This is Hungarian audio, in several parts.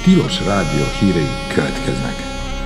Tilos Rádió hírei következnek.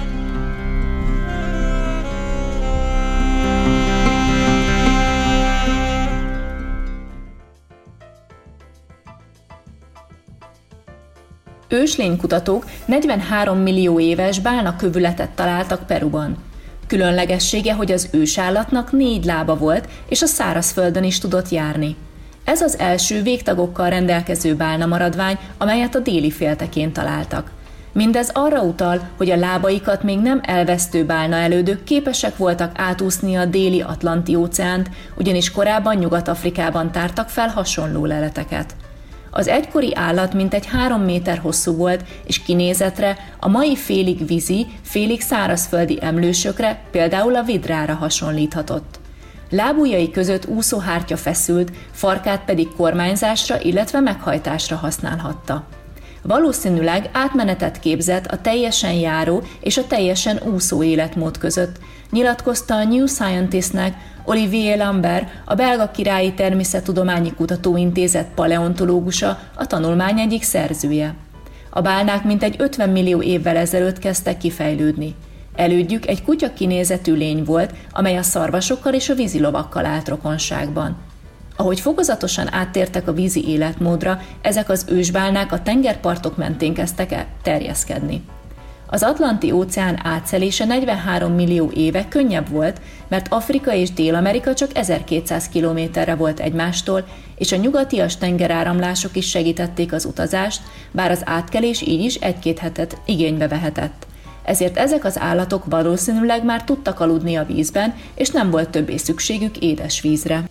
Őslénykutatók 43 millió éves bálnakövületet találtak Peruban. Különlegessége, hogy az ősállatnak 4 lába volt, és a szárazföldön is tudott járni. Ez az első végtagokkal rendelkező bálnamaradvány, amelyet a déli féltekén találtak. Mindez arra utal, hogy a lábaikat még nem elvesztő bálnaelődök képesek voltak átúszni a déli Atlanti-óceánt, ugyanis korábban Nyugat-Afrikában tártak fel hasonló leleteket. Az egykori állat mintegy 3 méter hosszú volt, és kinézetre a mai félig vízi, félig szárazföldi emlősökre, például a vidrára hasonlíthatott. Lábujjai között úszóhártya feszült, farkát pedig kormányzásra, illetve meghajtásra használhatta. Valószínűleg átmenetet képzett a teljesen járó és a teljesen úszó életmód között, nyilatkozta a New Scientistnek Olivier Lambert, a Belga Királyi Természettudományi Kutatóintézet paleontológusa, a tanulmány egyik szerzője. A bálnák mintegy 50 millió évvel ezelőtt kezdtek kifejlődni. Elődjük egy kutya kinézetű lény volt, amely a szarvasokkal és a vízilovakkal állt rokonságban. Ahogy fokozatosan áttértek a vízi életmódra, ezek az ősbálnák a tengerpartok mentén kezdtek el terjeszkedni. Az Atlanti-óceán átszelése 43 millió éve könnyebb volt, mert Afrika és Dél-Amerika csak 1200 kilométerre volt egymástól, és a nyugatias tengeráramlások is segítették az utazást, bár az átkelés így is 1-2 hetet igénybe vehetett. Ezért ezek az állatok valószínűleg már tudtak aludni a vízben, és nem volt többé szükségük édes vízre.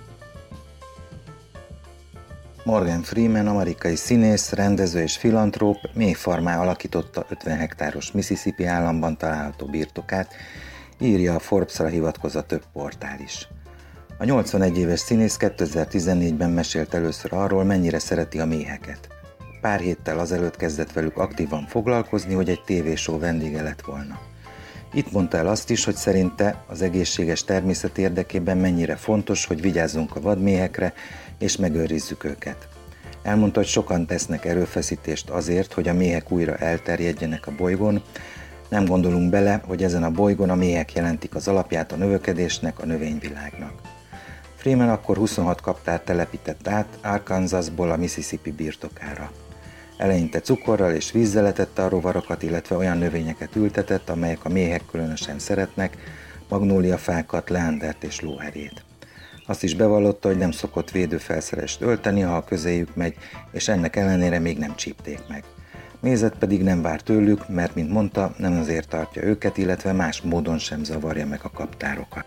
Morgan Freeman, amerikai színész, rendező és filantróp méhfarmá alakította 50 hektáros Mississippi államban található birtokát, írja a Forbes-ra hivatkozva több portál is. A 81 éves színész 2014-ben mesélt először arról, mennyire szereti a méheket. Pár héttel azelőtt kezdett velük aktívan foglalkozni, hogy egy tévéshow vendége lett volna. Itt mondta el azt is, hogy szerinte az egészséges természet érdekében mennyire fontos, hogy vigyázzunk a vadméhekre, és megőrizzük őket. Elmondta, hogy sokan tesznek erőfeszítést azért, hogy a méhek újra elterjedjenek a bolygón. Nem gondolunk bele, hogy ezen a bolygón a méhek jelentik az alapját a növekedésnek, a növényvilágnak. Freeman akkor 26 kaptárt telepített át Arkansasból a Mississippi birtokára. Eleinte cukorral és vízzel etette a rovarokat, illetve olyan növényeket ültetett, amelyek a méhek különösen szeretnek, magnóliafákat, leandert és lóherét. Azt is bevallotta, hogy nem szokott védőfelszerest ölteni, ha a közéjük megy, és ennek ellenére még nem csípték meg. Mézet pedig nem vár tőlük, mert, mint mondta, nem azért tartja őket, illetve más módon sem zavarja meg a kaptárokat.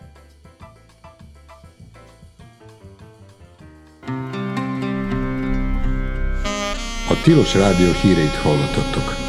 A Tilos Rádió híreit hallottattok.